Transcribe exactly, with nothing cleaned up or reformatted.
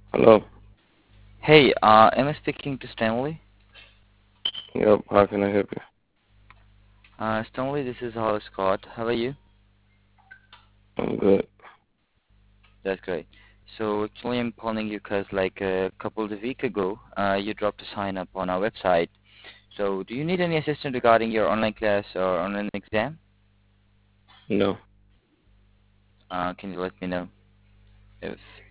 Hello. Hey, uh, am I speaking to Stanley? Yep. How can I help you? Uh, Stanley, this is Hollis Scott. How are you? I'm good. That's great. So actually, I'm calling you because like a couple of week ago, uh, you dropped a sign up on our website. So do you need any assistance regarding your online class or online exam? No. Uh, can you let me know if?